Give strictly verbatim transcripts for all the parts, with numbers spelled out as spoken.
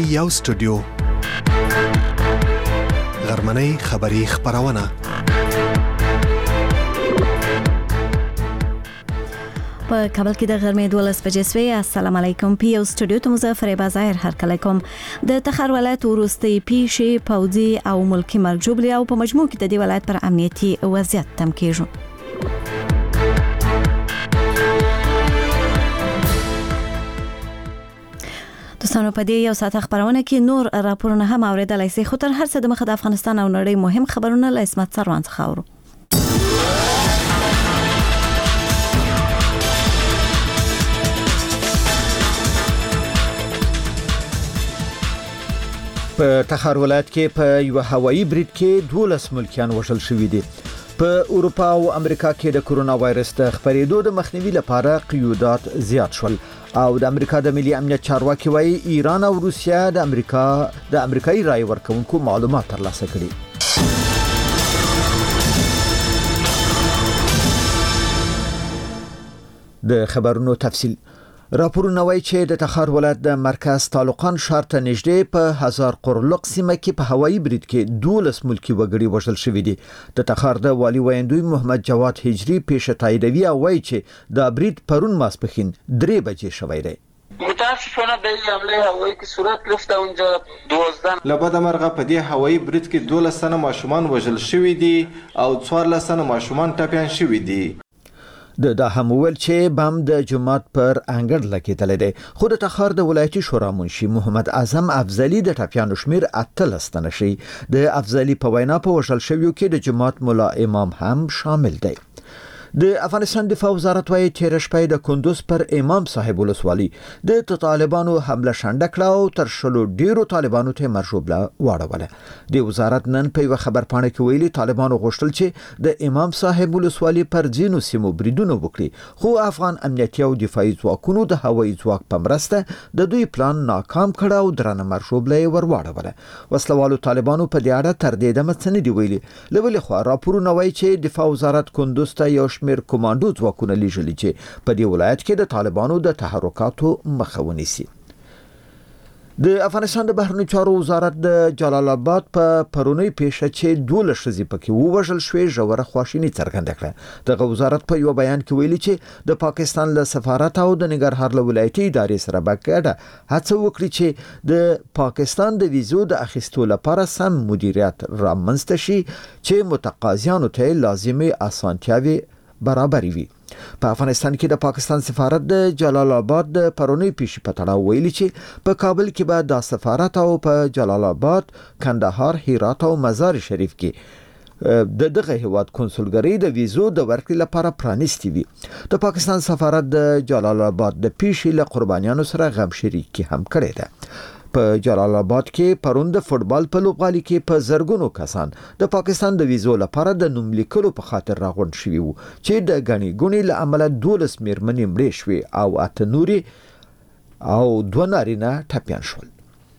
یو سټوډیو غرمنۍ خبری خبرونه په کابل کې د غرمې دولس بجې سوي. السلام علیکم. پی یو سټوډیو ته مزفر بازار هر کله کوم د تخار ولایت وروستي پیشي پوځي او ملکی مرجوبلی او په مجموع کې د دې ولایت پر امنیتي وضعیت تم کېږي. دوستانو په دې یو ساعت خبرونه کې نور راپورونه هم اوریدلای شئ، خو تر هر څه د مخه د افغانستان او نړۍ مهم خبرونه له اسمت سروان څخه اورو. په تخار ولایت کې په یو هوایي برید کې دولس ملکیان وژل شوي دي. په اروپا او امریکا کې د کورونا وایرس د خپرېدو د مخنیوي لپاره قیودات زیات شول او د امریکا د ملي امنیت چارواکي وايي ایران او روسیا د امریکا د امریکایي رای ورکونکو معلومات ترلاسه کړي. د خبرونو تفصیل راپورونه وايي چې د تخار ولایت د مرکز تعلقان ښار ته نږدې په هزار قرلق سیمه کې په هوایي برید کې دولس ملکی وګړي وژل شوي دي. د تخار د والي ویندوی محمد جواد هجری پیش تاییدوي او وايي چې د برید پرون ماسپښین درې بجې شوی دی. متاسفانه به این حمله هوایی که صورت گرفته اونجا دوازده لبد مرغه په دې هوایي برید کې دولس تنه ماشومان وژل شوي دي او څوارلس تنه ماشومان ټپیان شوي دي. د دا هم ویل چې بم د جماعت پر انګړ لګیدل دي، خو د تخار د ولایتي شورا منشي محمد اعظم افضلی د ټپیانو شمیر اتلس تنه شي. د افضلی په وینا په وژل شویو کې د جماعت مولا امام هم شامل دی. د افغانستان دفاع وزارت وايي تیر شپه د کندوز پر امام صاحب ولسوالي د طالبانو حمله شنډه کړه او تر شلو ډیرو طالبانو ته مرجوبله واړوله. د وزارت نن په یو خبر پاڼه کې ویلي طالبانو غوښتل چې د امام صاحب ولسوالي پر ځینو سیمو بریدونه وکړي، خو افغان امنیتي او دفاعي ځواکونو د هوایي ځواک په مرسته د دوی پلان ناکام کړ او درنه مرجوبله ور واړوله. وسلوالو طالبانو په دې اړه تر دې دمه څه نه دی ویلي. له بلې خوا راپورونه وايي چې دفاع وزارت کندوز ته یو شمیر کمانډو ځواکونه لیږلي چې په دې ولایت کې د طالبانو د تحرکاتو مخه ونیسي. د افغانستان د بهرنیو چارو وزارت د جلال آباد په پرونی پیښه چې دوله ښځې پکې ووژل شوې ژوره خواشیني څرګنده کړه. دغه وزارت په یو بیان کې ویلي چې د پاکستان له سفارت او د ننګرهار له ولایتي ادارې سره په ګډه هڅه وکړي چې د پاکستان د ویزو د اخیستو لپاره سم مدیریت رامنځته شي چې متقاضیانو ته لازمي اسانتیاوي برابر وي. په افغانستان کې د پاکستان سفارت د جلال آباد د پرونی پیښې په تړاو ویلي چې په کابل کې به د سفارت او په جلال آباد، کندهار، هرات او مزار شریف کې د دغه هیواد کنسولګری د ویزو د ورکړې لپاره پرانیستي وي. د پاکستان سفارت د جلال آباد د پیښې له قربانیانو سره غم شریکي هم کړې ده. په جلال آباد کې پرون د فوتبال په لوبغالي کې په زرګونو کسان د پاکستان د ویزو لپاره د نوم لیکلو په خاطر راغونډ شوي وو چې د غني ګونی له امله دولس میرمنې مړې شوې او اته نوري او دوه نارینه ټپیان شول.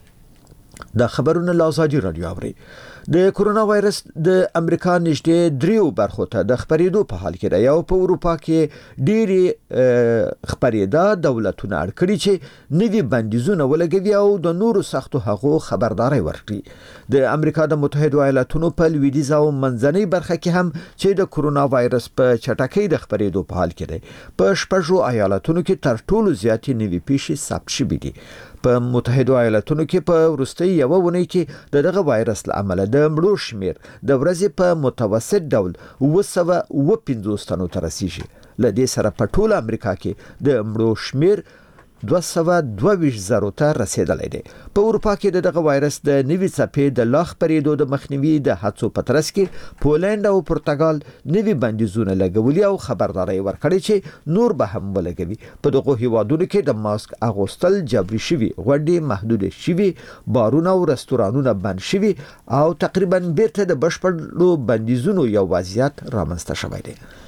د خبرونو له ازادي رادیو اوري. د کورونا وایرس د امریکا نږدې دریو برخو ته د خپرېدو په حال کې دی او په اروپا کې ډېری خپرېدا دولتونه اړ کړي چې نوي بندیزونه ولګوي او د نورو سختو هغو خبرداري ورکړي. د امریکا د متحده ایالاتونو په لویدیځ او منځنۍ برخه کې هم چې د کورونا وایرس په چټکۍ د خپرېدو په حال کې دی، په شپږو ایالاتونو کې تر ټولو زیاتې نوي پیښې ثبت شوي دي. په متحده ایالاتونو کې په وروستي یو ونې کې د دغه وایرس له امله د مړو شمیر د ورځې په متوسط ډول اوه سوه اوه پنځوس تنو ته رسیږي. له دې سره په ټول امریکا کې د مړو شمیر دوه سوه دوه ویشت زرو ته رسیدلی دی. په اروپا کې دغه وایرس د نوي څپې د لا خپرېدو د مخنیوي د هڅو په ترڅ کې پولند او پرتګال نوي بندیزونه لګولي او خبرداري ورکړي چې نور به هم ولګوي. په دغو هیوادونو کې د ماسک اغوستل جبري شوي، غونډې محدود شوي، بارونه او رستورانونه بند شوي او تقریبا بیرته د بشپړو بندیزونو یو وضعیت رامنځته شوی دی.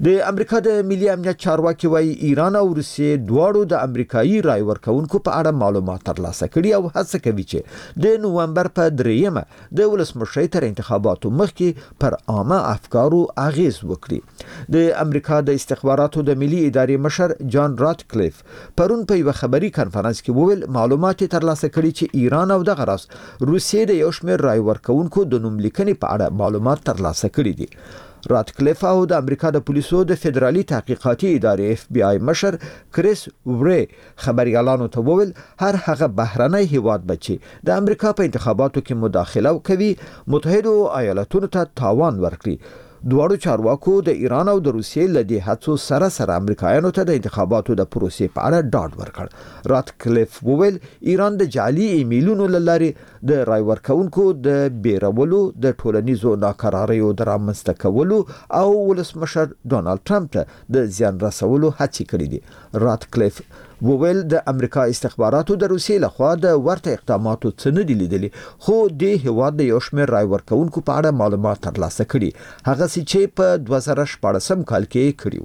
د امریکا د ملي امنیت چارواکي وايي ایران او روسیې دواړو د امریکایي رای ورکونکو په اړه معلومات ترلاسه کړي او هڅه کوي چې د نوومبر په دریمه د ولسمشرۍ تر انتخاباتو مخکې پر عامه افکارو اغیز وکړي. د امریکا د استخباراتو د ملي ادارې مشر جان راتکلیف پرون په یو خبري کانفرنس کې وویل معلومات ترلاسه کړي چې ایران او دغه راس روسیې د یو شمېر رای ورکونکو د نوم لیکنې په اړه معلومات ترلاسه کړي دي. راتکلیف او د امریکا د پولیسو د فدرالي تحقیقاتي ادارې اف بی آی مشر کریس وری خبريالانو ته وویل هر هغه بهرنی هیواد بچي د امریکا په انتخاباتو کې مداخله کوي متحده ایالاتونو ته تاوان ورکړي. دواړو چارواکو د ایران او د روسیې له دې هڅو سره سره امریکایانو ته د انتخاباتو د پروسې په اړه ډاډ ورکړ. راتکلیف وویل ایران د جعلي ایمیلونو له لارې د رای ورکونکو د بیرولو د ټولنیزو ناکراریو د رامنځته کولو او ولسمشر ډونالد ټرمپ ته د زیان رسولو هڅې کړې دي. راتکلیف وویل د امریکا استخباراتو د روسیې لخوا د ورته اقداماتو څه نه دي لیدلي خو د هیواد د یو شمېر رای ورکونکو په اړه معلومات ترلاسه کړي هغه چې په دوه زره شپاړسم کال کې کړیو.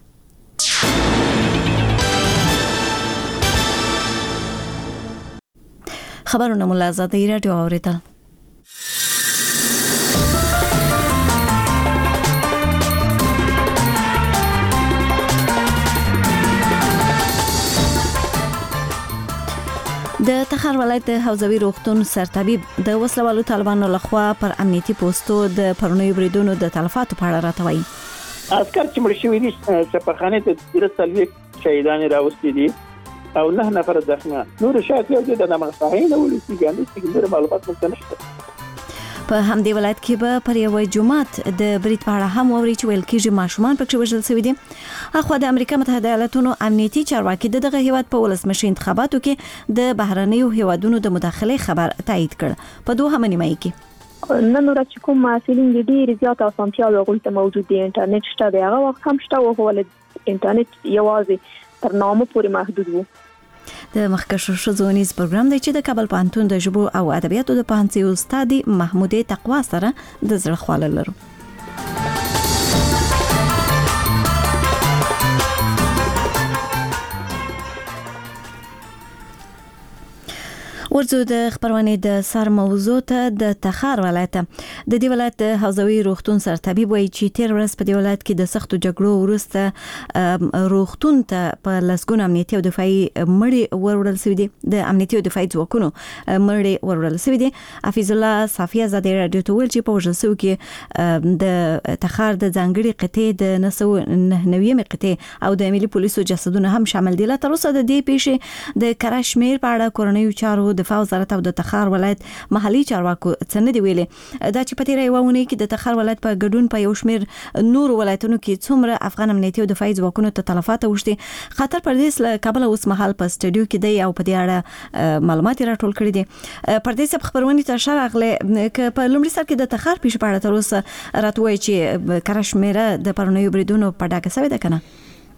خبرونه مو له آزادۍ راډیو اوریدل. د تخار ولایت د حوزوي روغتون سرطبيب د وسلوالو طالبانو لخوا پر امنیتي پوسټو د پرونیو بریدونو د تلفاتو په اړه راته وایي. عسكر چې مړ شوي دي سپاخانه ته د څلوي شهیدان راوستي دي او نه نفر زخمه نور شاید یو د دمغصاهین او لسیګان څنګه معلومات مونږ نشته. په همدې ولایت کې به پر یو جمعات د برید په اړه هم ووري چې ویل کېږي ماشومان پکې وژل شوي دي. اخو د امریکا متحده ایالاتونو امنیتي چارواکي دغه هیواد په ولسمشر انتخاباتو کې د بهرنیو هیوادونو د مداخله خبر تایید کړ. په دوه همنیمای کې نن ورځ کوم مسلین دي ډیر زیات اسانتیا غوښته موجود دي انټرنیټ شته دی هغه وخت هم شته او ول انټرنیټ یوازې تر نامه پورې محدود وو. د مخکښو شذونیز پروګرام دی چې د کابل پوهنتون د ژبو او ادبیاتو د پوهنځي استاد محمود تقوا سره د زړه خواله لرو. ورځو د خبرونه د سر موضوع ته د تخار ولایت د دې ولایت د حوزوي روغتون سرطبيب وایي چې تیر ورځ په دې ولایت کې د سختو جګړو وروسته روغتون ته په لسګون امنیتي او دفاعي مړي ورول شوی دي. د امنیتي او دفاعي ځواکونو مړي ورول شوی دي. حفیظ الله صافی آزادۍ رادیو ته ویل چې په وژل کې د تخار د ځانګړي قطعې د نسو نویم قطعې او د ملي پولیسو جسدونه هم شامل دي. لا تر اوسه د دې پیښې د کراچمیر په اړه کورنیو چارو دفاع وزارت او د تخار ولایت محلي چارواکو څنګه دی ویلي دا چې په تیر یو ونه کې د تخار ولایت په ګډون په یو شمېر نور ولایتونو کې څومره افغان امنیتي او دفاعي ځواکونو ته تلفات اوښتي. خطر پردیس له کابل اوس مهال په سټډیو کې دی او په دې اړه معلومات راټول کړي دي. پردیس په خبرونه ته شارغله ک په لومړي سر کې د تخار پیښ په اړه تر اوسه راتوي چې کراچمیر د پرونیو بریدونو په ډاګه سوي ده کنه.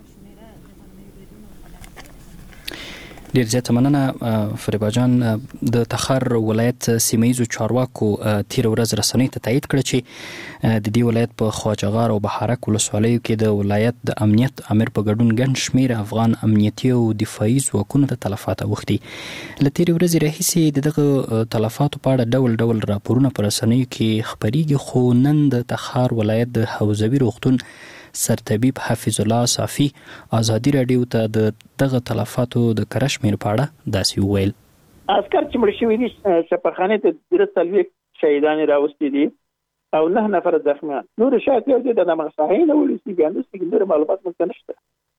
ډیر زیات مننه فریبا جان. د تخار ولایت سیمایي چارواکو تیر ورځ رسنۍ ته تایید کړ چې د دې ولایت په خواجهغار او بهارک ولسوالیو کې د ولایت د امنیت امر په ګډون ګڼ شمېر افغان امنیتي او دفاعي ځواکونو ته تلفات اوښتي. له تیر ورځې راهیسې دغه تلفاتو په اړه ډول ډول راپورونه په رسنیو کې خبريږي خو نن د تخار ولایت د حوزوي روغتون سرطبيب حفیظ الله صافی آزادۍ رادیو ته د دغه تلفاتو د کراچمیر په اړه داسې وویل. عسكر چې مړ شوي دي سپاخانه ته د څلوي شهیدان راوستي دي او نه نفر زخمه نور شاید یو د دمغصاهین او لسیګان څنګه معلومات مونږ نشته.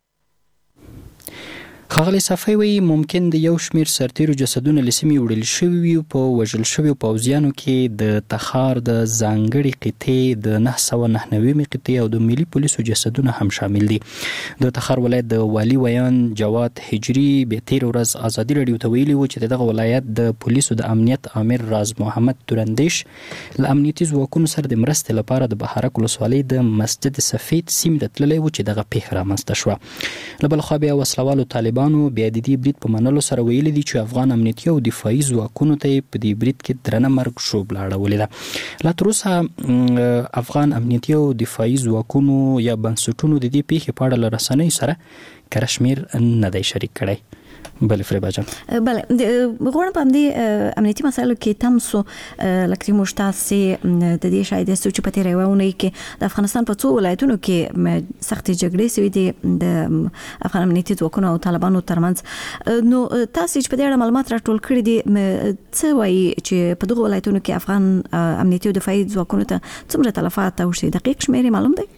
خغلی صافی وی ممکن د یو شمیر سرتیرو جسدونه لسمی وړل شوی په وژل شوی پوځیانو کې د تخار د ځانګړي قطعې د نه سوه نهه نوي قطعې او د ملي پولیسو جسدونه هم شامل دي. د تخار ولایت د والی ویان جواد حجری به تیر ورځ آزادۍ رادیو ته ویلي و چې دغه ولایت د پولیسو د امنیت امر راز محمد تورندیش له امنیتي ځواکونو سره د مرستې لپاره د بهارک ولسوالۍ د مسجد سفید سیمې ته تللی و چې دغه پیښه رامنځته شوه. له بل خوا بیا وسلوالو طالبان طالبانو بیا د دې برید په منلو سره ویلي دي چې افغان امنیتي او دفاعي ځواکونو ته په دې برید کې درنه مرګ شوبله اړولې ده. لا تر اوسه افغان امنیتي او دفاعي ځواکونو یا بنسټونو د دې پیښې په اړه له رسنیو سره کره شمیر نه دی شریک کړی. بله فریبا جان. بله غواړم په همدې امنیتي مسایلو کې تاسو لکه موږ تاسو د دې شاید چې په تیرې ونه کې د افغانستان په څو ولایتونو کې سختې جګړې سوي دي د افغان امنیتي ځواکونو او طالبانو ترمنځ. نو تاسو چې په دې اړه معلومات راټول کړي دي څه وایي چې په دغه ولایتونو کې افغان امنیتي او دفاعي ځواکونو ته څومره تلفات او شي دقیق شمیر معلوم دی؟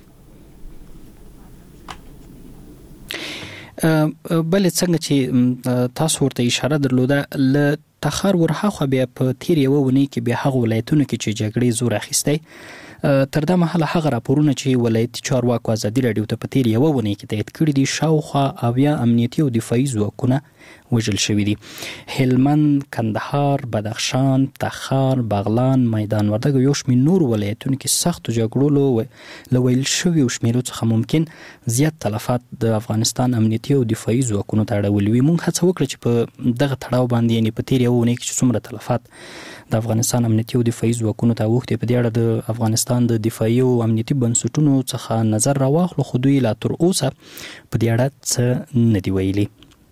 بل څنګه چې تاسو ورته اشاره درلوده ل تخر ورها خو بیا په تیر یو ونی کې بیا هغه ولایتونه کې چې جګړې زور اخیسته تر دا مهاله هغه راپورونه چې ولایتي چارواکو ازادي راډیو ته په تیر یو ونی کې تایید کړي دي شاوخوا اویا امنیتي او دفاعي ځواکونه وژل شوي دي. هلمند، کندهار، بدخشان، تخار، بغلان، میدان وردګ او یو شمېر نور ولایتونو کې سختو جګړو له ویل شویو شمیرو څخه ممکن زیات تلفات د افغانستان امنیتي او دفاعي ځواکونو ته اړولي وي. موږ هڅه وکړه چې په دغه تړاو باندې یعنې په تیر یو ونې کې چې څومره تلفات د افغانستان امنیتي او دفاعي ځواکونو ته اوښتې په دې اړه د افغانستان د دفاعي او امنیتي بنسټونو څخه نظر راواخلو، خو دوی لا تر اوسه په دې اړه څه نه دي ویلي.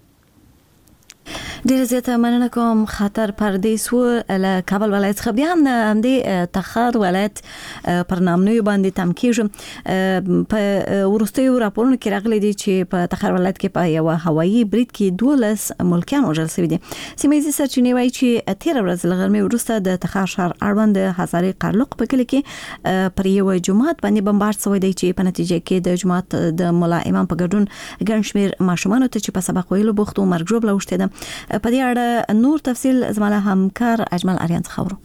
ډیره زیاته مننه کوم. خطر پردیس و له کابل ولایت څخه بیا هم د تخار ولایت پر نامنوي باندې تم کېږم. په وروستیو راپورونو کې راغلي دي چې په تخار ولایت کې په یو هوایي برید کې دولس ملکیان وژل شوي دي. سیمه ییزې سرچینې وایي چې تېره ورځ له غرمې وروسته د تخار ښار اړوند د هزارې قرلق په کلي کې پر یو جومات باندې بمبارد شوی دی چې په نتیجه کې د جومات د ملا امام په ګډون ګڼ شمېر ماشومانو ته چې په سبق ویلو بوخت و مرګ ژوبله اوښتې ده. په دې اړه نور تفصیل زموږ همکار اجمل اریان څخه اورو.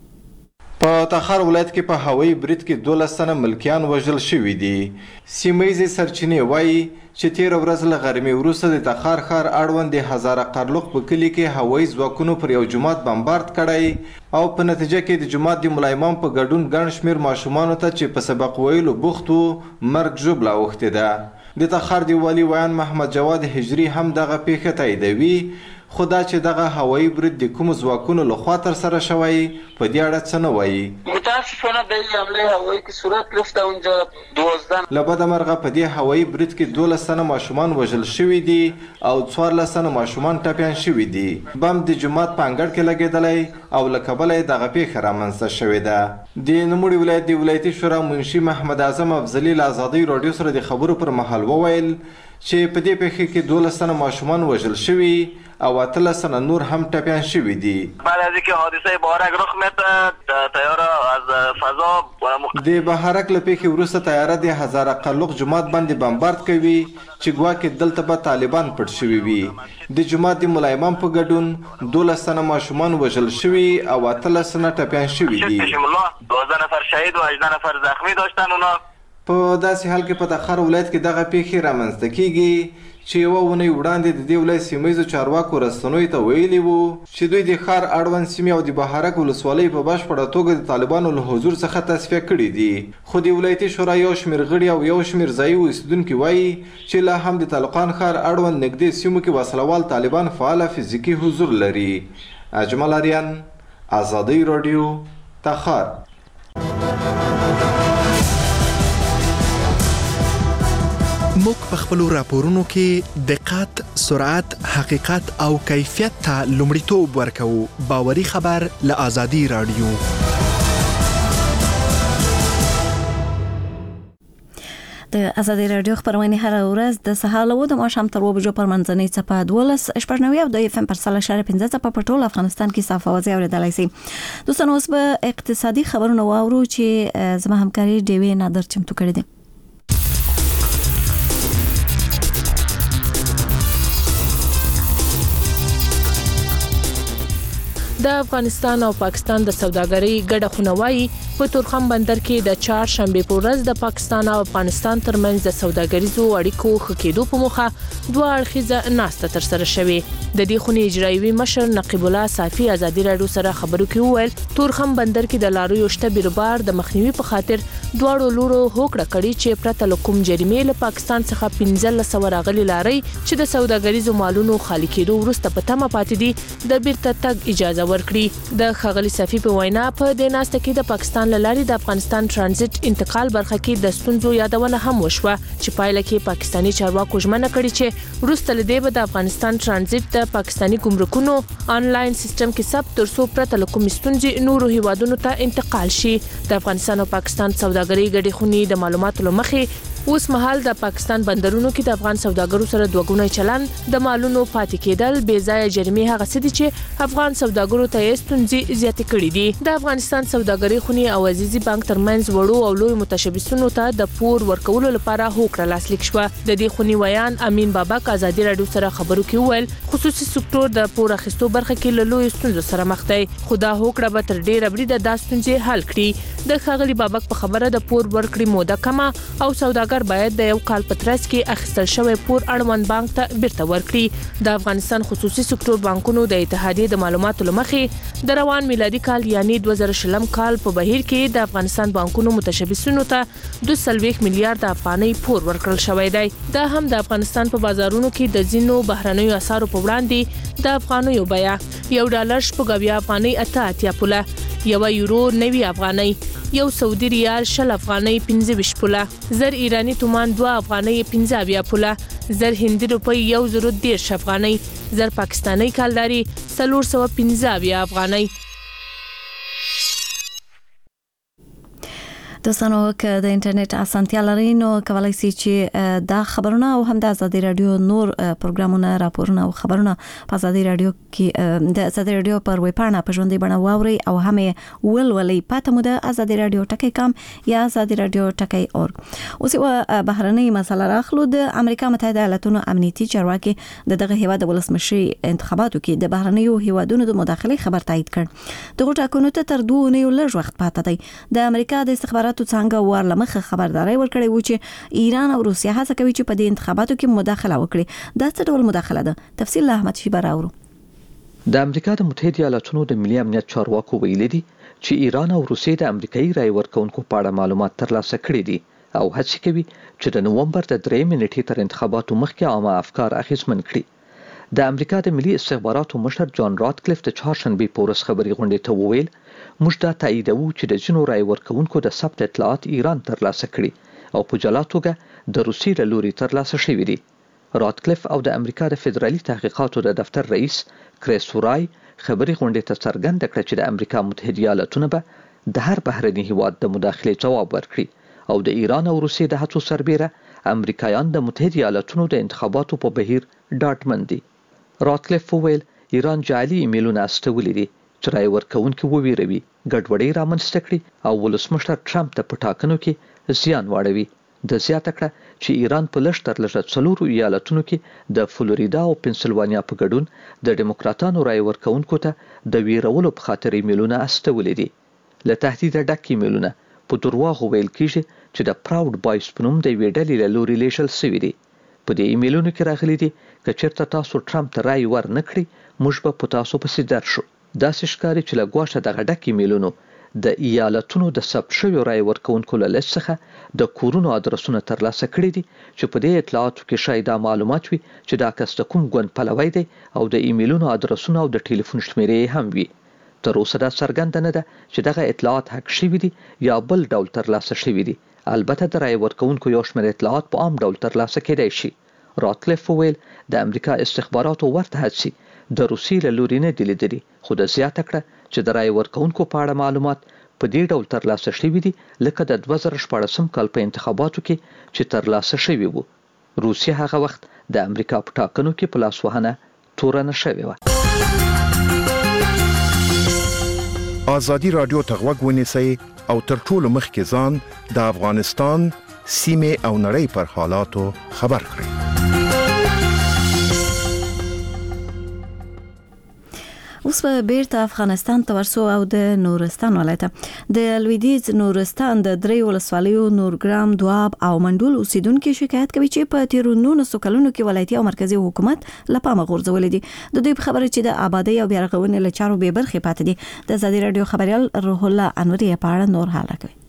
په تخار ولایت کې په هوایي برید کې دولس تنه ملکیان وژل شوي دي. سیمه ییزې سرچینې وایي چې تېره ورځ له غرمې وروسته د تخار ښار اړوند د هزاره قرلق په کلي کې هوایي ځواکونو پر یو جومات بمبارد کړی او په نتیجه کې د جومات د ملا امام په ګډون ګڼ شمېر ماشومانو ته چې په سبق ویلو بوخت وو مرګ ژوبله اوښتې ده. د تخار د والي ویان محمد جواد هجري هم دغه پیښه تاییدوي، خو دا چې دغه هوایي برید د کومو ځواکونو لخوا ترسره شوی په دې اړه څه نه وایي. متاسفانه به این حمله هوایی که صورت گرفته اونجا دوازده له بده مرغه په دې هوایي برید کې دولس تنه ماشومان وژل شوي دي او څوارلس تنه ماشومان ټپیان شوي دي. بم د جومات په انګړ کې لګېدلی او له کبله یې دغه پیښه رامنځته شوې ده. د نوموړي ولایت د ولایتي شورا منشي محمد اعظم افضلي له ازادۍ راډیو سره د خبرو پر مهال وویل چې په دې پیښه کې دولس تنه ماشومان وژل شوي او اتلس تنه نور هم ټپیان شوي دي. بعد از اینکه حادثه بهارک رخ میده تیاره از فضا د بهارک له پیښې وروسته تیاره د هزاره قرلق جومات باندې بمبارد کوي چې ګواکې دلته به طالبان پټ شوي وي. د جومات د ملا امام په ګډون دولس تنه ماشومان وژل شوي او اتلس تنه ټپیان شوي دي. دوازده نفر شهید و هجده نفر زخمی داشتن. اونا په داسې حال کې په تخار ولایت کې دغه پیښې رامنځته کیږي چې یوه اونۍ وړاندې د دې ولایت سیمه ییزو چارواکو رسنیو ته ویلي وو چې دوی د ښار اړوند سیمې او د بهارک ولسوالۍ په بشپړه توګه د طالبانو له حضور څخه تصفیه کړي دي. خو د ولایتي شورا یو شمېر غړي او یو شمېر ځایي اوسېدونکي وایي چې لا هم د طالقان ښار اړوند نږدې سیمو کې وسلوال طالبان فعاله فزیکي حضور لري. اجمل اریان، ازادۍ راډیو، تخار. موږ په خپلو راپورونو کې دقت، سرعت، حقیقت او کیفیت ته لومړیتوب ورکوو. باوري خبر له ازادي راډیو. د ازادي راډیو خبرونه هر ورځ د سهار له د ماښام تر اوه بجو پر منځنۍ څپه دولس شپږ نوي او د اف ام پر سل اشاره پنځه څپه په ټول افغانستان کې صاف اوازې اورېدلای شي. دوستانو اوس به اقتصادي خبرونه واورو چې زما همکاري ډیوې نادر چمتو کړې ده. د افغانستان او پاکستان د سوداګرۍ ګډه خونوایي په تورخم بندر کې د چهار شنبه په ورځ د پاکستان او افغانستان ترمنځ د سوداګریزو اړیکو ښه کېدو په موخه دوه اړخیزه ناسته ترسره شوې. د دې خونې اجرایوي مشر نقیب الله صافي ازادي راډیو سره خبرو کې وویل تورخم بندر کې د لاریو شته بیروبار د مخنیوي په خاطر دواړو لورو هوکړه کړې چې پرته له کوم جریمې له پاکستان څخه پنځه سوه راغلي لاري چې د سوداګریزو مالونو خالي کېدو وروسته په تمه پاتې دي د بیرته تګ اجازه ورکړي. د ښاغلي صفي په وینا په دې ناسته کې د پاکستان لاري د افغانستان ترانزیت انتقال برخه کې د ستونزو یادونه هم وشوه چې پایله کې پاکستاني چارواکو ژمنه کړې چې وروسته له دې به د افغانستان ترانزیت د پاکستاني ګمرکونو آنلاین سیستم کې ثبت ترڅو پرته له کوم ستونزې نورو هیوادونو ته انتقال شي. د افغانستان او پاکستان سوداګري ګډې خونې د معلوماتو لمخې اوس مهال د پاکستان بندرونو کې د افغان سوداګرو سره دوه چلن د مالونو پاتې کېدل بې ځای جریمې هغه څه دي چې افغان سوداګرو ته یې ستونزې زیاتې کړې دي. د افغانستان سوداګري خونې او عزیزي بانک ترمنځ وړو او لوی متشبثینو ته د پور ورکولو لپاره هوکړه لاسلیک شوه. د دې خونې ویان امین بابک ازادي رادیو سره خبرو کې وویل خصوصي سکتور د پور اخیستو برخه کې له لوی ستونزو سره مخ دی خو دا هوکړه به تر ډیره بریده د ستونزې حل کړي. د ښاغلي بابک په خبره د پور ورکړې موده کمه او سوداګر باید د یو کال په ترڅ کې اخیستل شوی پور اړوند بانک ته بیرته ورکړي. د افغانستان خصوصي سکتور بانکونو د اتحادیې د معلوماتو لمخې د روان میلادي کال یعنی دوه زره شلم کال په بهیر کې د افغانستان بانکونو متشبثینو ته دوه سلويخ میلیارډ افغانۍ پور ورکړل شوی دی. دا هم د افغانستان په بازارونو کې د ځینو بهرنیو اسعارو په وړاندې د افغانیو بیه یو ډالر شپږ اویا افغانۍ اته اتیا پوله، یو یورو نوي افغانۍ، یو سعودي ریال شل افغانۍ پنځه ویشت پوله، زر ایرانی تومان دوه افغانۍ پنځه اویا پوله، زر هندي روپۍ یو زر دېرش افغانۍ، زر پاکستاني کالداري څلور سوه پنځه اویا افغانۍ. دوستانو که د انټرنیټ اسانتیا لرئ نو کولای شئ چې دا خبرونه او هم د ازادي رادیو نور پروګرامونه راپورونه او خبرونه په ازادي رادیو کې د ازادي رادیو پر ویب پاڼه په ژوندۍ بڼه واورئ او هم ولولئ. پته مو د ازادي رادیو ټکی کام یا ازادي رادیو ټکی اورګ. اوس یو بهرنۍ مسله راخلو. د امریکا متحده ایالاتونو امنیتي چارواکي د دغه هیواد د ولسمشي انتخاباتو کې د بهرنیو هیوادونو د مداخلې خبر تایید کړ. دغه ټاکنو ته تر دوه نیو لږ وخت پاتې دی. د امریکا د استخباراتو څنګه ورلمخه خبرداري ورکړې و چې ایران او روسیا هڅه کوي چې په دې انتخاباتو کې مداخله وکړي. دا څه ډول مداخله ده؟ تفصیل له احمد شیبه راوړو. د امریکا د متحده ایالاتونو د ملي امنیت چارواکو ویلي دي چې ایران او روسیې د امریکایي رای ورکونکو په اړه معلومات ترلاسه کړي دي او هڅه کوي چې د نومبر د درېیمې نیټې تر انتخاباتو مخکې عامه افکار اخیستمن کړي. د امریکا د ملي استخباراتو مشر جان راتکلیف د چهارشنبې په ورځ خبري غونډې ته وویل موږ دا تاییدوو چې د ځینو رای ورکونکو د ثبت اطلاعات ایران ترلاسه کړي او په جلا توګه د روسیې له لوري ترلاسه شوي دي. راتکلیف او د امریکا د فدرالي تحقیقاتو د دفتر رئیس کریس ورای خبري غونډې ته څرګنده کړه چې د امریکا متحده ایالاتونه به د هر بهرني هیواد د مداخلې جواب ورکړي او د ایران او روسیې د هڅو سربېره امریکایان د متحده ایالاتونو د انتخاباتو په بهیر ډاډمن دي. راتکلیف وویل ایران جعلي ایمیلونه استولي دي چې رای ورکوونکي وویروي، ګډوډي رامنځته کړي او ولسمشر ټرمپ ته په ټاکنو کې زیان واړوي. د زیاته کړه چې ایران په لږ تر لږه څلورو ایالتونو کې د فلوریدا او پنسلوانیا په ګډون د ډیموکراتانو رای ورکوونکو ته د ویرولو په خاطر ایمیلونه استولي دي. له تهدید ډک ایمیلونه په درواغو ویل کیږي چې د پراود بایس په نوم د یوې ډلې له لوري لیږل شوي دي. په دې ایمیلونو کې راغلي دي که چېرته تاسو ټرمپ ته رای ور نه کړئ موږ به په تاسو پسې درشو. داسې ښکاري چې له ګواښه دغه ډک ایمیلونو د ایالتونو د ثبت شویو رای ورکوونکو له لیست څخه د کورونو ادرسونه ترلاسه کړي دي چې په دې اطلاعاتو کې شاید دا معلومات وي چې دا کس د کوم ګوند پلوی دی او د ایمیلونو ادرسونه او د ټلیفون شمیرې هم وي. تر اوسه دا څرګنده نه ده چې دغه اطلاعات حق شوي دي یا بل ډول ترلاسه شوي دي. البته د رای ورکوونکو یو شمېر اطلاعات په عام ډول ترلاسه کېدای شي. راتکلیف وویل د امریکا استخباراتو ورته هڅې د روسیې له لوري نه دي لیدلي خو د زیاته کړه چې د رای ورکوونکو په اړه معلومات په دې ډول ترلاسه شوي دي لکه د دوه زره شپاړسم کال په انتخاباتو کې چې ترلاسه شوي وو. روسیه هغه وخت د امریکا په ټاکنو کې په لاسوهنه تورنه شوې وه. ازادي رادیو ته غوږ ونیسئ او تر ټولو مخکې ځان د افغانستان سیمې او نړۍ پر حالاتو خبر کړئ. اوس به بیرته افغانستان ته ورسو او د نورستان ولایت د لویدیځ نورستان د درې ولسوالیو نورګرام، دواب او منډول اوسیدونکو شکایت کوي چې په تیرو نولسو کلونو کې ولایتي او مرکزی حکومت له پامه غورځولې دي. د دوی په خبره چې د آبادی او بیارغونې له چارو بې برخې پاتې دي. د ازادي رادیو خبريال روح الله انوري په اړه نور حاله کوي.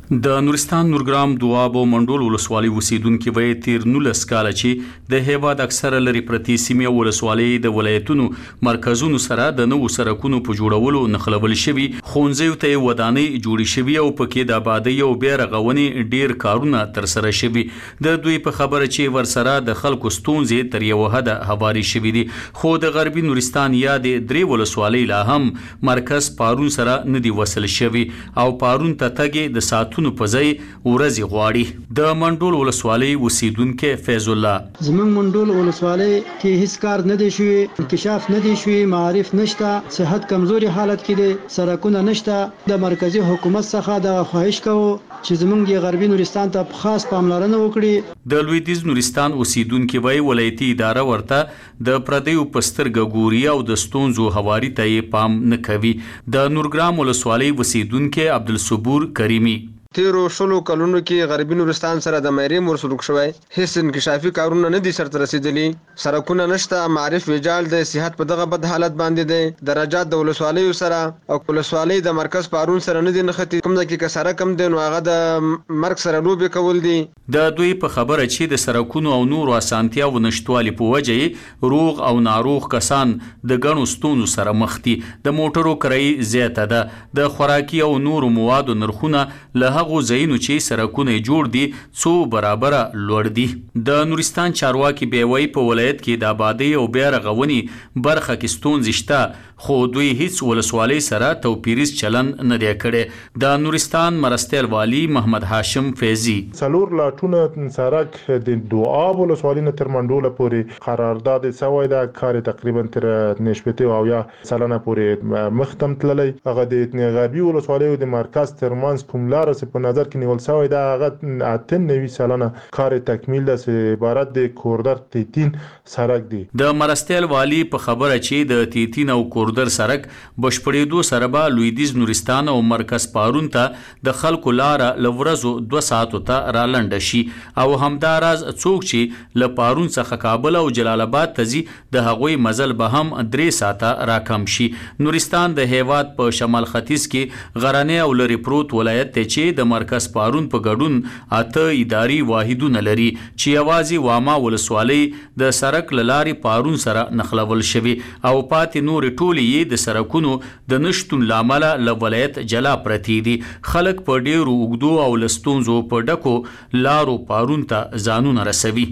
د نورستان نورګرام دواب او منډول ولسوالۍ اوسیدونکو وایي تیر نولس کاله چې د هیواد اکثره لري پرتی سیمې ولسوالۍ د ولایتونو مرکزونو سره د نوو سرکونو په جوړولو نخلول شوي، ښوونځیو ته ودانۍ جوړې شوي او پکې د آبادۍ او بیا رغونې ډیر کارونه ترسره شوي. د دوی په خبره چې ورسره د خلکو ستونزې تر یو حده هواري شوي دي، خو د غربي نورستان یا د درې ولسوالۍ لا هم مرکز پارون سره نه دی وصل شوي او پارون ته تګ د ساتو نو پځای ورځي غواړي. د منډول ولسوالۍ اوسیدونکو فیض الله زمون منډول ولسوالۍ کې هیڅ کار نه دی شوی، انکشاف نه دی شوی، معارف نشته، صحت کمزوري حالت کې دي، سرکونه نشته. د مرکزی حکومت څخه د خواهش کوو چې زمونږ د غربي نورستان ته خاص پاملرنه وکړي. د لویدیز نورستان اوسیدونکو وایي ولایتي اداره ورته د پردیو پسترګ ګوري او د ستونزو هواري ته پام نه کوي. د نورګرام ولسوالۍ اوسیدونکو عبدالصبور کریمی تیرو شلو کلونو کې غربي نورستان سره د مېرې مرسلوک شوی، هیڅ انکشافي کارونه نه دي سرته رسیدلي، سرکونه نشته، معارف ویجال دی، صحت په دغه بد حالت باندې دی، درجات د ولسوالیو سره او ولسوالۍ د مرکز پارون سره نه دي نښتي، کوم ځای کې که سرک هم دی نو هغه د مرګ سره لوبې کول دي. د دوی په خبره چې د سرکونو او نورو اسانتیاو نشټوالي په وجه روغ او ناروغ کسان د ګڼو ستونزو سره مخ دي. د موټرو کرایي زیاته ده، د خوراکي او نورو موادو نرخونه له هغه ځایونو چې سرکونه جوړ دي څو برابره لوړ دي. د نورستان چارواکي بیوي په ولایت کې د آبادی او بیا رغونې برخه کې ستونزې شته، خو دوی هیڅ ولسوالۍ سره توپیریز چلن نه دی کړی. د نورستان مرستیال والی محمد هاشم فیضی څلور لاټونه سرک د دواب ولسوالۍ نه تر منډوله پورې قرارداد شوی ده، کار تقریبا تر نشپته او یا سلنه پورې مختم تللی. هغه د غربي ولسوالۍ د مرکز ترمنځ کوم لار په نظر کې نیول شوی ده، هغه اته نوي سلنه کار تکمیل ده چې عبارت د کوردر تیتین سرک دی. د مرستیال والی په خبره چې د تیتین او کوردر سرک بشپړېدو سره به لویدیز نورستان او مرکز پارون ته د خلکو لاره لورزو دوه ساعتو ته را لنډه شي او همداراز څوک چې له پارون څخه کابل او جلال آباد ته ځي د هغوی مزل به هم درې ساعته راکم شي. نورستان د هیواد په شمال ختیځ کې غرنی او لرې پروت ولایت دی چې د مرکز پارون په ګډون اته اداري واحدونه لري چې یوازې واما ولسوالۍ د سرک لارې پارون سره نخلول شوي او پاتې نور ټولې یې د سرکونو د نشتون لامل له ولایت جلا پرتی دي. خلک په ډیرو اوږدو او لستونزو په ډکو لارو پارون ته ځانونه رسوي.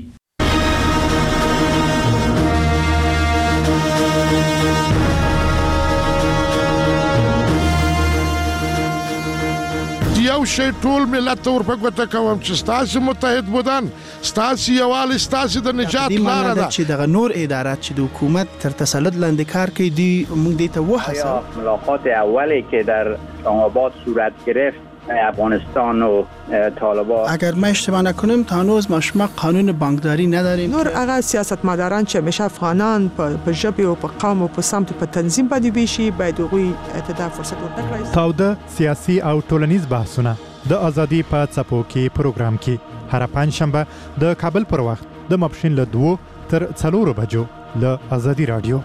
یو شی ټول ملت ته ورپګوته کوم چې ستاسو متحد بودن، ستاسو یووالی، ستاسو د نجات لاره ده. چې دغه نور ادارات چې د حکومت تر تسلط لاندې کار کوي دی موږ دې ته وهڅوو. ملاقات اولی که در اسلام آباد صورت گرفت افغانستان و طالبان، اگر ما اشتباه نکنیم تا هنوز ما شما قانون بانکداری نداریم. نور هغه سیاستمداران چې همیشه افغانان په ژبه او په قوم او په سمت په تنظیم باندې بيشي باید هغوی ته فرصت ورکړي. تاوده سیاسي او ټولنیز بحثونه د ازادي په څپو کې پروګرام کې هر پنځشنبه د کابل پر وخت د ماپښین له دوه تر څلورو بجو له ازادي رادیو.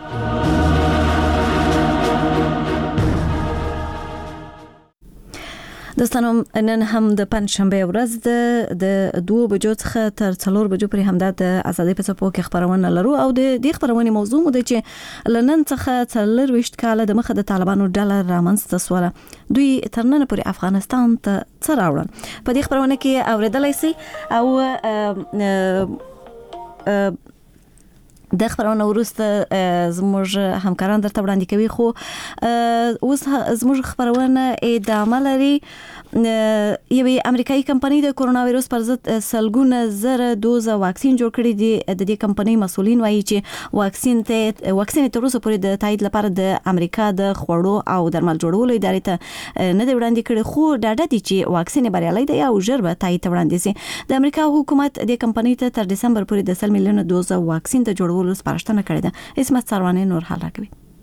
دوستانو نن هم د پنځشنبه ورځ د د دوه بجو څخه تر څلور بجو پورې همدا د ازادي په څپو کې خبرونه لرو او د دې خبرونې موضوع مو ده چې لنن څخه څلور وشت کاله د مخه د طالبانو ډالر رامنځته سواله دوی تر نن پورې افغانستان ته څه راوړل. په دې خبرونه کې اوریدلای شي او د خبرونه ورسته زموږ همکاران درته وړاندې کوي، خو اوس زموږ خبرونه ادامه لري. یوه امریکایي کمپنۍ د کورونا وایرس پر ضد سلګونه زره دوزه واکسین جوړ کړي دي. د دې کمپنۍ مسؤلین وایي چې واکسین ته واکسین تر اوسه پورې د تایید لپاره د امریکا د خوړو او درمل جوړولو ادارې ته نه دی وړاندې کړي، خو ډاډه دي چې واکسین بریالي دی او ژر به تایید وړاندې شي. د امریکا حکومت د کمپنۍ ته تر دسمبر پورې د سل میلیون دوزه واکسین د جوړولو سپارښتنه کړې ده. اسمت سروانه نور حال راکوي.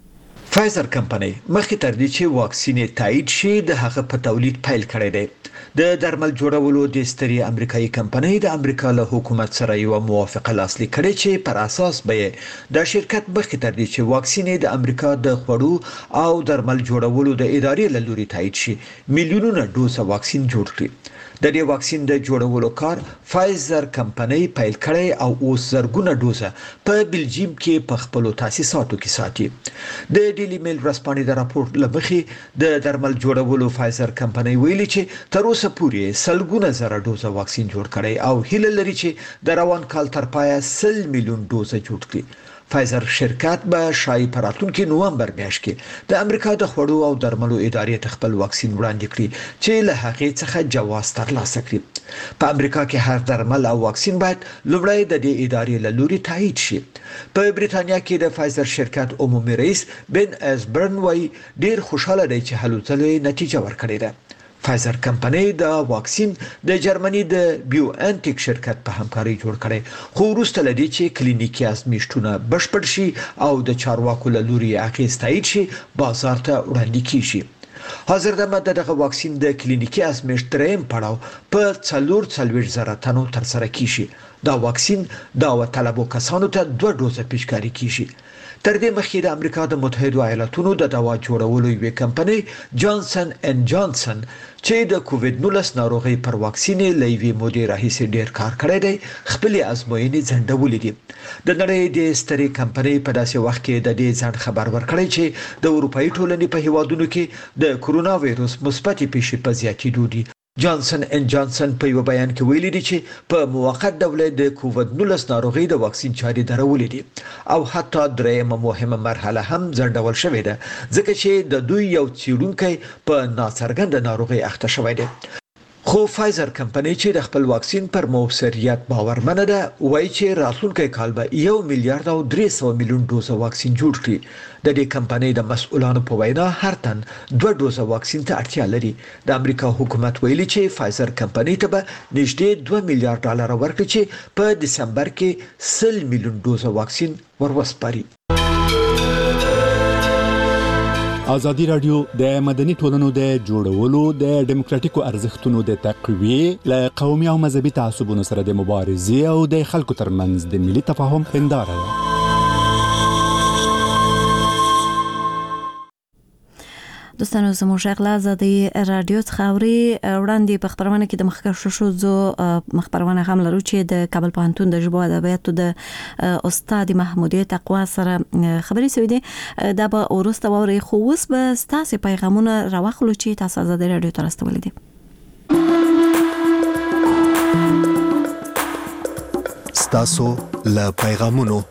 فایزر کمپنۍ مخکې تر دې چې واکسین تایید شي د هغه په تولید پیل کړی دی. د درمل جوړولو د ستري امریکایي کمپنۍ د امریکا له حکومت سره یو موافقه لاسلیک کړې چې پر اساس به د شرکت مخکې تر دې چې واکسین د امریکا د خوړو او درمل جوړولو د ادارې له لوري تایید شي میلیونونه ډوز واکسین جوړ کړي. د دې واکسین د جوړولو کار فایزر کمپنۍ پیل کړی او اوس زرګونه ډوزه په بلجیم کې په خپل تاسیساتو کې ساتي. د ډیلی میل ورځپاڼې د راپور لمخې د درمل جوړولو فایزر کمپنۍ ویلي چې تر اوسه پورې سلګونه زره ډوزه واکسین جوړ کړي او هیله لري چې د روان کال تر پایه سل میلیون ډوزه جوړ کړي. فایزر شرکت به شای په راتلونکي نومبر میاشت کې د امریکا د خوړو او درملو ادارې ته خپل واکسین وړاندې کړي چې له هغې څخه جواز ترلاسه کړي. په امریکا کې هر درمل او واکسین باید لومړی د دې ادارې له لوري تایید شي. په بریتانیا کې د فایزر شرکت عمومي رئیس بن اسبرن وايي ډیر خوشاله دی چې هلو ځلې نتیجه ورکړې ده. فایزر کمپنۍ د واکسین د جرمني د بیو انټیک شرکت په همکاري جوړ کړي خو وروسته لدی چې کلینیکي ازمایښتونه بشپړ شي او د چارواکو له لوري اخیست تایید شي بازار ته وړاندې کیږي. حاضر دمه دغه واکسین د کلینیکي ازمایښت دریم پړاو په څلور څلوېښت زره تنو تر سره کیږي. دا واکسین دا وطلبو کسانو ته دوه ډوزه پیشکاري کیږي. تر دې مخکې د امریکا د متحده ایالاتونو د دوا جوړولو یوې کمپنۍ جانسن ان جانسن چې د کووډ نولس ناروغي پر واکسین لوي مودې راهیسې ډیر کار کړی دی خپل ازموینې ځنډولې دي. د نړۍ د ستري کمپنۍ په داسې وخت کې د دې ځان خبر ورکړی چې د اروپאי ټولنې په هیوادونو کې د کورونا وایروس مثبت پیښې په زیاتېدو دي. جانسن ان جانسن په یو بیان کې ویلي دي چې په موقت ډول د کووډ نولس ناروغي د واکسین چاري درولې دي او حتی درېمه مهمه مرحله هم ځنډول شوې ده ځکه چې د دوی یو څېړونکی په ناڅرګنده ناروغي اخته شوی دی. خو فایزر کمپنۍ چې د خپل واکسین پر موثریت باورمنه ده وایي چې راتلونکي کال به یو میلیارډ او درې سوه میلیون ډوزه واکسین جوړ کړي. د دې کمپنۍ د مسؤلانو په وینا هر تن دوه ډوزه واکسین ته اړتیا لري. د امریکا حکومت ویلي چې فایزر کمپنۍ ته به نږدې دوه میلیارډ ډالر ورکړي چې په دسمبر کې سل میلیون ډوزه واکسین وروسپاري. ازادي رادیو د مدني ټولنو د جوړولو د دیموکراتیکو ارزښتونو د تقویې له قومي او مذهبي تعصبونو سره د مبارزې او د خلکو ترمنځ د ملي تفاهم هنداره ده. دوستانو زموږ غلا ازادي رادیو څخه اوري وړاندې په خبرونه کې د مخکښ شو زو خبرونه هم لرو چې د کابل پوهنتون د ژبو ادبیاتو د استاد محمودیه تقوا سره خبرې سوي دي. دا به ورسته ووري خو اوس به ستاسو پیغامونه راوخلو چې تاسو ازادي رادیو ته راستولې دي. ستاسو له پیغامونو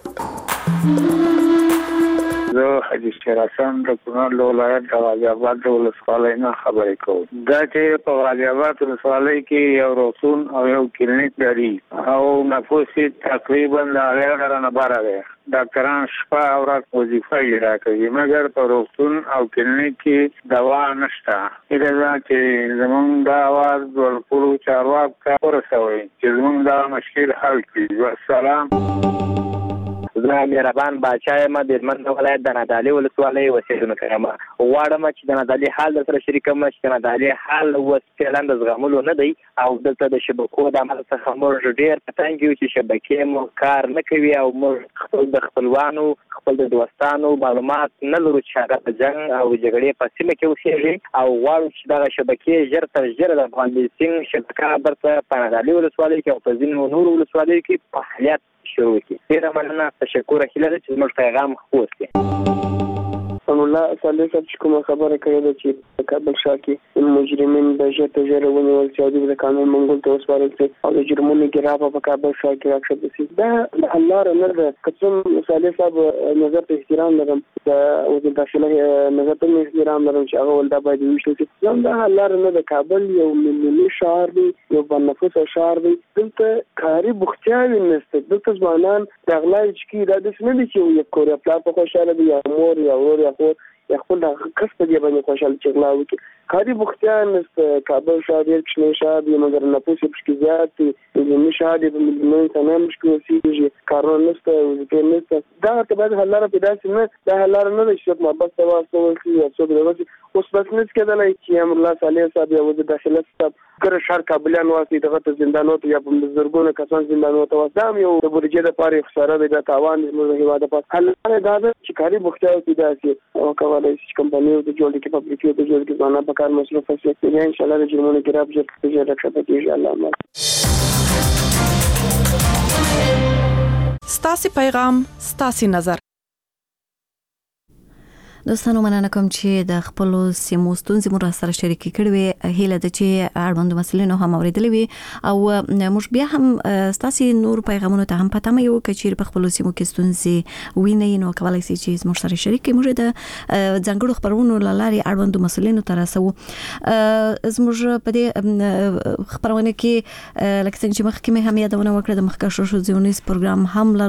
زه حاجي شیرحسن د کونړ ولایت د غازي آباد ولسوالۍ نه خبرې کوم. دا چې په غازي آباد ولسوالۍ کې یو روغتون او یو کلینیک لري او نفوس تقریبا د هغه نه بار دی. ډاکټران شپه او ورځ وظیفه اجرا کوي مګر په روغتون او کلینیک کې دوا نشته. دا چې زمونږ د اواز ورپورو چارواکو ته ورسوي چې زمونږ دا مشکل حل کړي. والسلام. زه مهربان باچا یم د هلمند ولایت د نادعلي ولسوالۍ اوسېدونکی یم. غواړم چې د نادعلي حال در سره شریک کړم چې د نادعلي حال اوس فعلا د زغملو نه دی او دلته د شبکو د عمل څخه موږ ډېر په تنګ یو چې شبکې مو کار نه کوي او موږ خپل د خپلوانو خپل د دوستانو معلومات نه لرو چې هغه په جنګ او جګړې په سیمه کې اوسېږي او غواړو چې دغه شبکې ژر تر ژره د افغان بیسینګ شبکه برته په نادعلي ولسوالۍ کې او په ځینو نورو ولسوالیو کې فعالیت شروع کړي. ډېره مننه، تشکر هیله ده چې زموږ پیغام خپور کړي. الله تعالی چې کومه خبره کړې ده چې کابل ښار کې مجرمین د ژر تر ژره ونیول شي او د قانون منګول ته وسپارل شي او د جرمونو ګرافه په کابل ښار کې راکښته شي. دا الله نه ده. کوم مثال صاحب نظر ته احترام لرم او د داخله نظر ته احترام لرم چې هغه ولدا باید وشي چې دا الله نه ده. کابل یو ملي شهر دی، یو بنفوس شهر دی. دلته کاری بوختیاوي نشته. دلته ځوانان د اغلای چې دا د سن دي چې یو کور خپل په خوشاله دی یا مور یا ور یا خور یا خپل د کس په دی باندې خوشاله چې غلا وکړي. کاری بوختیان است کابل شهر یک کشمیر شهر دی مگر نفوس بشکی زیاد دی زمین شهر دی میلیون تنها مشکل وسیله کارون است وزیر نیست دا تبعد حلاره پیدا نه دا حلاره نه شد ما بس تواصل کی صبح روزی اوس بس نیست کېدلای چې امر الله صالح صاحب یو د داخله صاحب ګر شهر کابلیان واسي دغه ته زندانو ته یا په زرګونو کسان زندانو ته واسام یو د بودیجې د پاره خساره د تاوان د هیواد په حلاره دا چې کاری بوختیا پیدا شي او کولای شي کمپنیو ته جوړ کې فابریکې ته جوړ کې ځانه په کار مصرف شي ان شاء الله د جرمونو کې راځي چې رخصت کیږي ان شاء الله. ستاسي پیغام ستاسي نظر. دوستانو مننه کوم چې د خپل سیمو ستونزې مو سره شریکې کړې وي هیله ده چې اړوند مسلې نو هم اوریدلې وي او موږ بیا هم ستاسو نور پیغامونو ته هم پته مې یو کچیر په خپل سیمو کې ستونزې ویني نو کولای شي چې موږ سره شریک کړئ موږ د ځنګړو خبرونو لاري اړوند مسلې نو تر رسو زموږ په دې خبرونه کې لکه څنګه چې مخکې مې هم یادونه وکړه د مخکښو ژورنالیست پروګرام هم